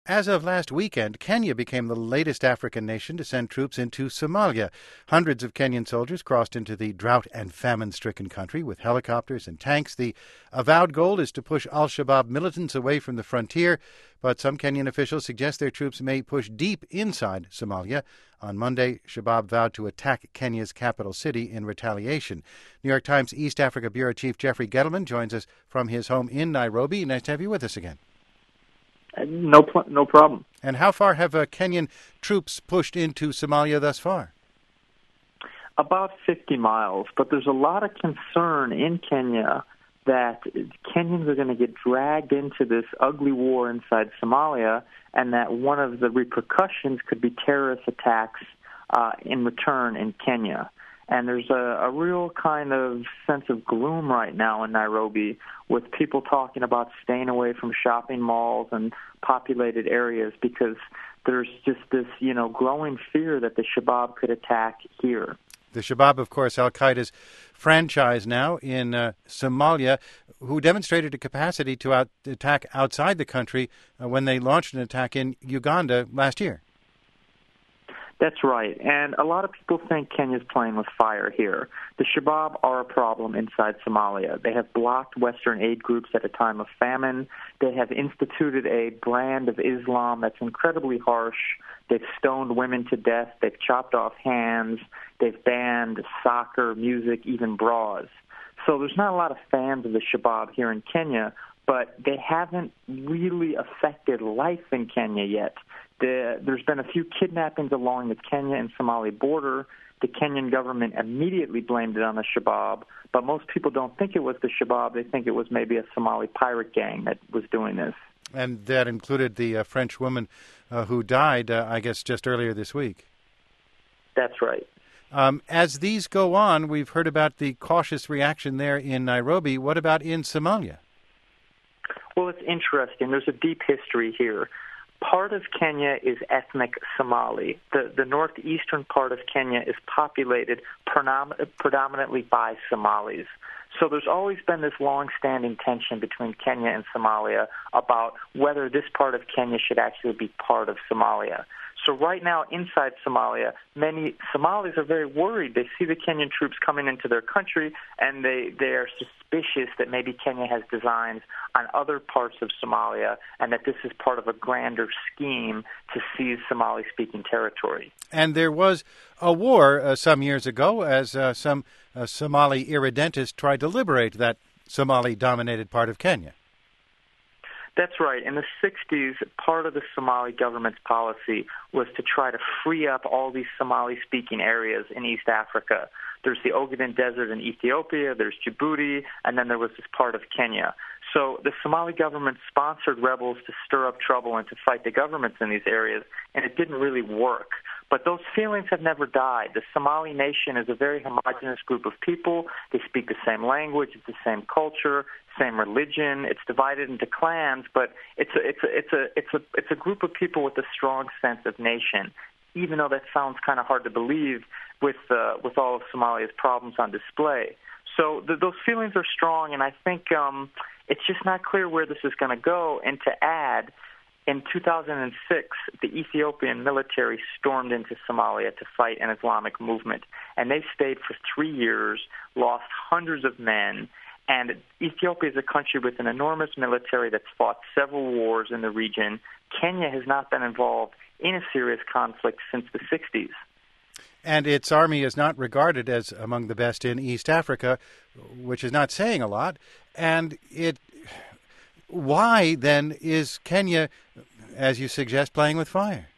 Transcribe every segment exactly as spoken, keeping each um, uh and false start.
As of last weekend, Kenya became the latest African nation to send troops into Somalia. Hundreds of Kenyan soldiers crossed into the drought and famine-stricken country with helicopters and tanks. The avowed goal is to push al-Shabaab militants away from the frontier, but some Kenyan officials suggest their troops may push deep inside Somalia. On Monday, Shabaab vowed to attack Kenya's capital city in retaliation. New York Times East Africa Bureau Chief Jeffrey Gettleman joins us from his home in Nairobi. Nice to have you with us again. No, pl- no problem. And how far have uh, Kenyan troops pushed into Somalia thus far? About fifty miles, but there's a lot of concern in Kenya that Kenyans are going to get dragged into this ugly war inside Somalia, and that one of the repercussions could be terrorist attacks uh, in return in Kenya. And there's a, a real kind of sense of gloom right now in Nairobi, with people talking about staying away from shopping malls and populated areas because there's just this, you know, growing fear that the Shabaab could attack here. The Shabaab, of course, al-Qaeda's franchise now in uh, Somalia, who demonstrated a capacity to out- attack outside the country uh, when they launched an attack in Uganda last year. That's right, and a lot of people think Kenya's playing with fire here. The Shabaab are a problem inside Somalia. They have blocked Western aid groups at a time of famine. They have instituted a brand of Islam that's incredibly harsh. They've stoned women to death. They've chopped off hands. They've banned soccer, music, even bras. So there's not a lot of fans of the Shabaab here in Kenya, but they haven't really affected life in Kenya yet. The, there's been a few kidnappings along the Kenya and Somali border. The Kenyan government immediately blamed it on the Shabaab, but most people don't think it was the Shabaab. They think it was maybe a Somali pirate gang that was doing this. And that included the uh, French woman uh, who died, uh, I guess, just earlier this week. That's right. Um, as these go on, we've heard about the cautious reaction there in Nairobi. What about in Somalia? Well, it's interesting. There's a deep history here. Part of Kenya is ethnic Somali. The, the northeastern part of Kenya is populated prenom- predominantly by Somalis. So there's always been this long-standing tension between Kenya and Somalia about whether this part of Kenya should actually be part of Somalia. So right now, inside Somalia, many Somalis are very worried. They see the Kenyan troops coming into their country, and they, they are suspicious that maybe Kenya has designs on other parts of Somalia, and that this is part of a grander scheme to seize Somali-speaking territory. And there was a war uh, some years ago as uh, some uh, Somali irredentists tried to liberate that Somali-dominated part of Kenya. That's right. In the sixties, part of the Somali government's policy was to try to free up all these Somali-speaking areas in East Africa. There's the Ogaden Desert in Ethiopia, there's Djibouti, and then there was this part of Kenya. So the Somali government sponsored rebels to stir up trouble and to fight the governments in these areas, and it didn't really work. But those feelings have never died. The Somali nation is a very homogenous group of people. They speak the same language, it's the same culture, same religion. It's divided into clans, but it's a, it's a, it's a, it's a, it's a group of people with a strong sense of nation. Even though that sounds kind of hard to believe with uh, with all of Somalia's problems on display. So the, those feelings are strong, and I think um, it's just not clear where this is going to go. And to add, in two thousand six, the Ethiopian military stormed into Somalia to fight an Islamic movement, and they stayed for three years, lost hundreds of men. And Ethiopia is a country with an enormous military that's fought several wars in the region. Kenya has not been involved in a serious conflict since the sixties. And its army is not regarded as among the best in East Africa, which is not saying a lot. And it, why, then, is Kenya, as you suggest, playing with fire?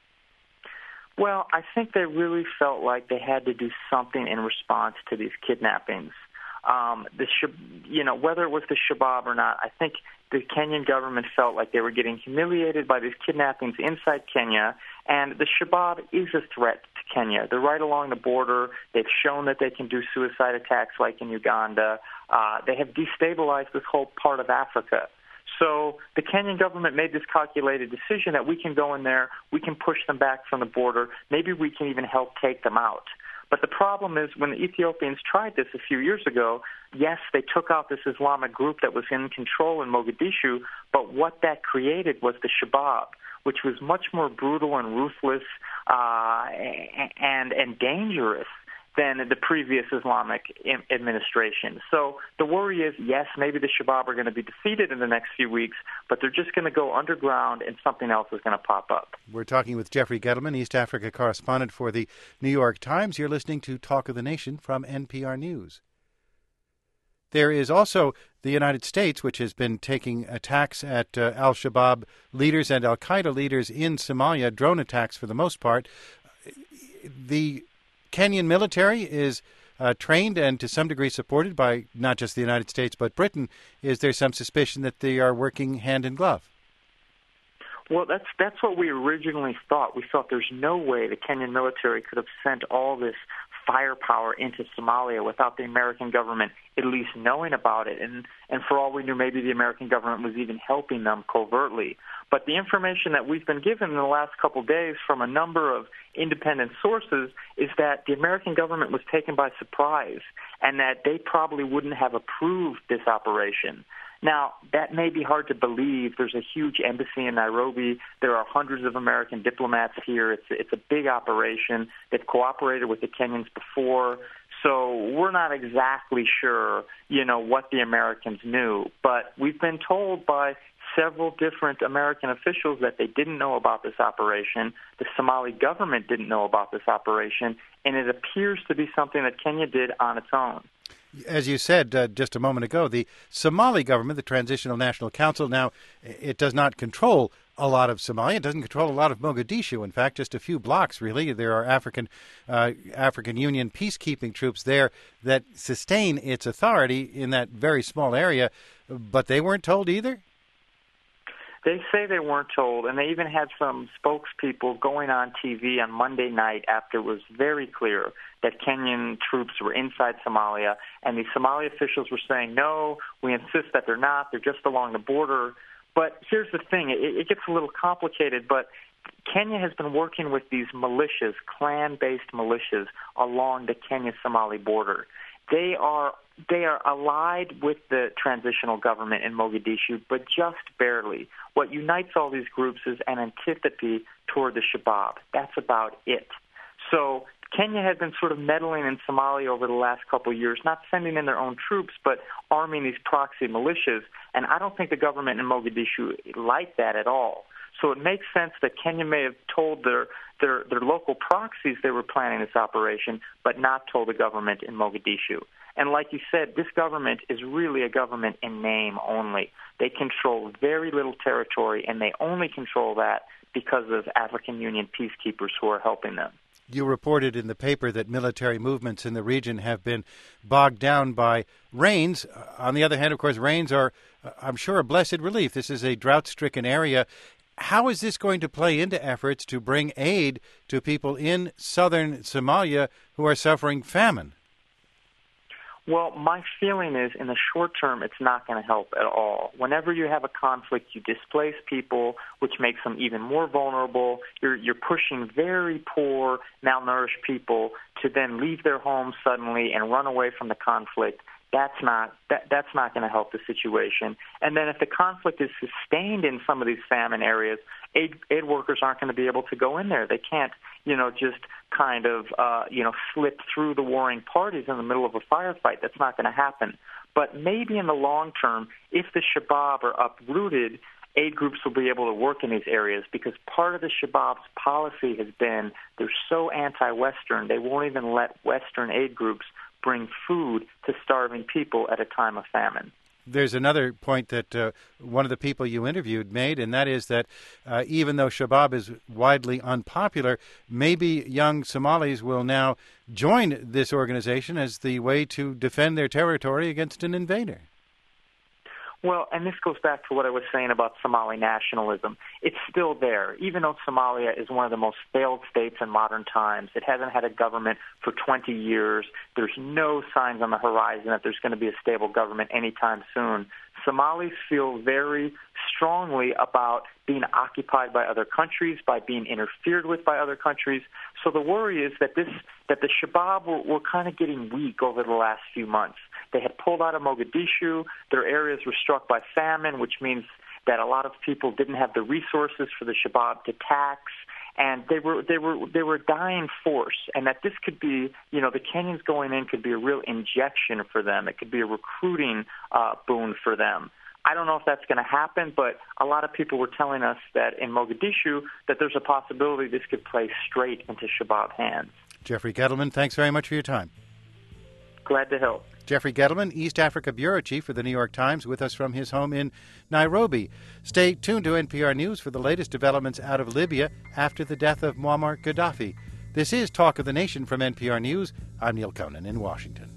Well, I think they really felt like they had to do something in response to these kidnappings. Um, the you know, whether it was the Shabaab or not, I think the Kenyan government felt like they were getting humiliated by these kidnappings inside Kenya, and the Shabaab is a threat to Kenya. They're right along the border. They've shown that they can do suicide attacks like in Uganda. Uh, they have destabilized this whole part of Africa. So the Kenyan government made this calculated decision that we can go in there, we can push them back from the border, maybe we can even help take them out. But the problem is when the Ethiopians tried this a few years ago, yes, they took out this Islamic group that was in control in Mogadishu, but what that created was the Shabab, which was much more brutal and ruthless uh, and and dangerous than the previous Islamic administration. So the worry is, yes, maybe the Shabab are going to be defeated in the next few weeks, but they're just going to go underground and something else is going to pop up. We're talking with Jeffrey Gettleman, East Africa correspondent for the New York Times. You're listening to Talk of the Nation from N P R News. There is also the United States, which has been taking attacks at uh, al-Shabaab leaders and al-Qaeda leaders in Somalia, drone attacks for the most part. The Kenyan military is uh, trained and to some degree supported by not just the United States but Britain. Is there some suspicion that they are working hand in glove? Well, that's that's what we originally thought. We thought there's no way the Kenyan military could have sent all this firepower into Somalia without the American government at least knowing about it. And, and for all we knew, maybe the American government was even helping them covertly. But the information that we've been given in the last couple of days from a number of independent sources is that the American government was taken by surprise and that they probably wouldn't have approved this operation. Now, that may be hard to believe. There's a huge embassy in Nairobi. There are hundreds of American diplomats here. It's, it's a big operation. They've cooperated with the Kenyans before. So we're not exactly sure, you know, what the Americans knew. But we've been told by several different American officials that they didn't know about this operation. The Somali government didn't know about this operation. And it appears to be something that Kenya did on its own. As you said uh, just a moment ago, the Somali government, the Transitional National Council, now it does not control a lot of Somalia. It doesn't control a lot of Mogadishu. In fact, just a few blocks, really. There are African uh, African Union peacekeeping troops there that sustain its authority in that very small area, but they weren't told either? They say they weren't told, and they even had some spokespeople going on T V on Monday night after it was very clear that Kenyan troops were inside Somalia, and the Somali officials were saying, no, we insist that they're not, they're just along the border. But here's the thing, it, it gets a little complicated, but Kenya has been working with these militias, clan-based militias, along the Kenya-Somali border. They are they are allied with the transitional government in Mogadishu, but just barely. What unites all these groups is an antipathy toward the Shabab. That's about it. So Kenya had been sort of meddling in Somalia over the last couple of years, not sending in their own troops, but arming these proxy militias. And I don't think the government in Mogadishu liked that at all. So it makes sense that Kenya may have told their, their, their local proxies they were planning this operation, but not told the government in Mogadishu. And like you said, this government is really a government in name only. They control very little territory, and they only control that because of African Union peacekeepers who are helping them. You reported in the paper that military movements in the region have been bogged down by rains. On the other hand, of course, rains are, I'm sure, a blessed relief. This is a drought-stricken area. How is this going to play into efforts to bring aid to people in southern Somalia who are suffering famine? Well, my feeling is in the short term, it's not going to help at all. Whenever you have a conflict, you displace people, which makes them even more vulnerable. You're, you're pushing very poor, malnourished people to then leave their homes suddenly and run away from the conflict. That's not that, that's not going to help the situation. And then if the conflict is sustained in some of these famine areas, aid, aid workers aren't going to be able to go in there. They can't, you know, just kind of, uh, you know, slip through the warring parties in the middle of a firefight. That's not going to happen. But maybe in the long term, if the Shabab are uprooted, aid groups will be able to work in these areas because part of the Shabab's policy has been they're so anti-Western, they won't even let Western aid groups bring food to starving people at a time of famine. There's another point that uh, one of the people you interviewed made, and that is that uh, even though Shabab is widely unpopular, maybe young Somalis will now join this organization as the way to defend their territory against an invader. Well, and this goes back to what I was saying about Somali nationalism. It's still there. Even though Somalia is one of the most failed states in modern times, it hasn't had a government for twenty years. There's no signs on the horizon that there's going to be a stable government anytime soon. Somalis feel very strongly about being occupied by other countries, by being interfered with by other countries. So the worry is that this that the Shabaab were, were kind of getting weak over the last few months. They had pulled out of Mogadishu. Their areas were struck by famine, which means that a lot of people didn't have the resources for the Shabaab to tax, and they were they were they were a dying force. And that this could be, you know, the Kenyans going in could be a real injection for them. It could be a recruiting uh, boon for them. I don't know if that's going to happen, but a lot of people were telling us that in Mogadishu that there's a possibility this could play straight into Shabaab hands. Jeffrey Gettleman, thanks very much for your time. Glad to help. Jeffrey Gettleman, East Africa Bureau Chief for the New York Times, with us from his home in Nairobi. Stay tuned to N P R News for the latest developments out of Libya after the death of Muammar Gaddafi. This is Talk of the Nation from N P R News. I'm Neil Conan in Washington.